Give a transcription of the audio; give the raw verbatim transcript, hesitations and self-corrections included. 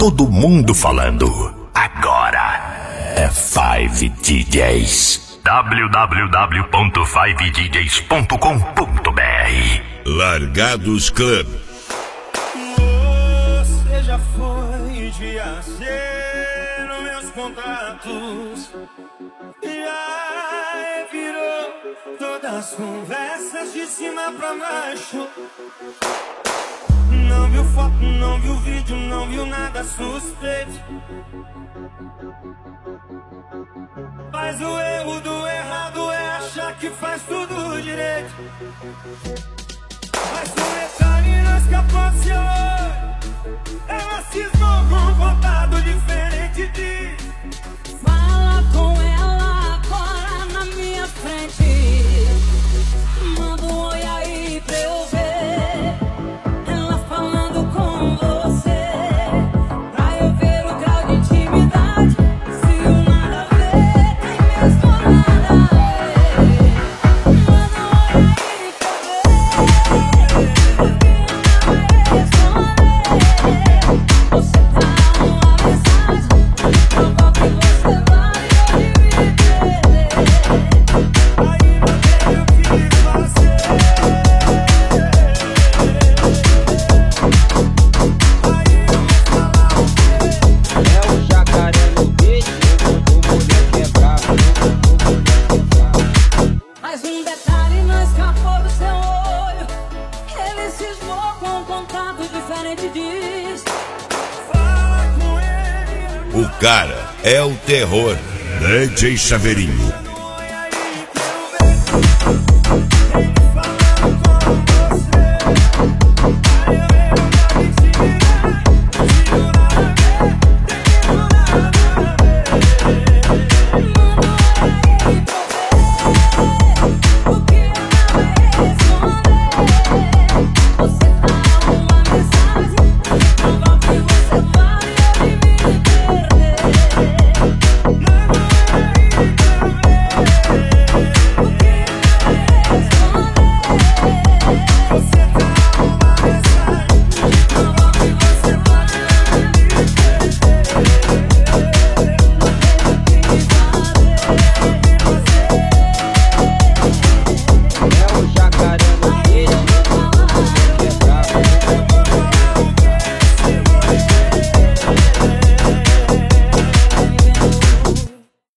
todo mundo falando. Agora é Five D Js. w w w ponto five d js ponto com ponto b r. Largados Club. Você já foi de acer nos meus contatos, já virou todas as conversas de cima pra baixo. Não viu foto, não viu vídeo, não viu nada suspeito. Mas o erro do errado é achar que faz tudo direito. Mas o detalhe não escapou do seu olho. Ela cismou com um contado diferente de... Fala com ela agora na minha frente. Manda um oi aí pra eu ver. Ela falando com você, pra eu ver o grau de intimidade. Se o nada a ver tem mesmo nada a ver. Manda um oi aí pra eu ver. Você tá uma mensagem, prova que você vai me perder. Aí não tem o que fazer. Aí eu vou falar o quê? É o jacaré no beat, o moleque é bravo, o moleque é bravo. Mas um detalhe não escapou do seu olho. Ele cismou com um contato diferente diz. Fala com ele. O cara é o terror. D J Chaveirinho.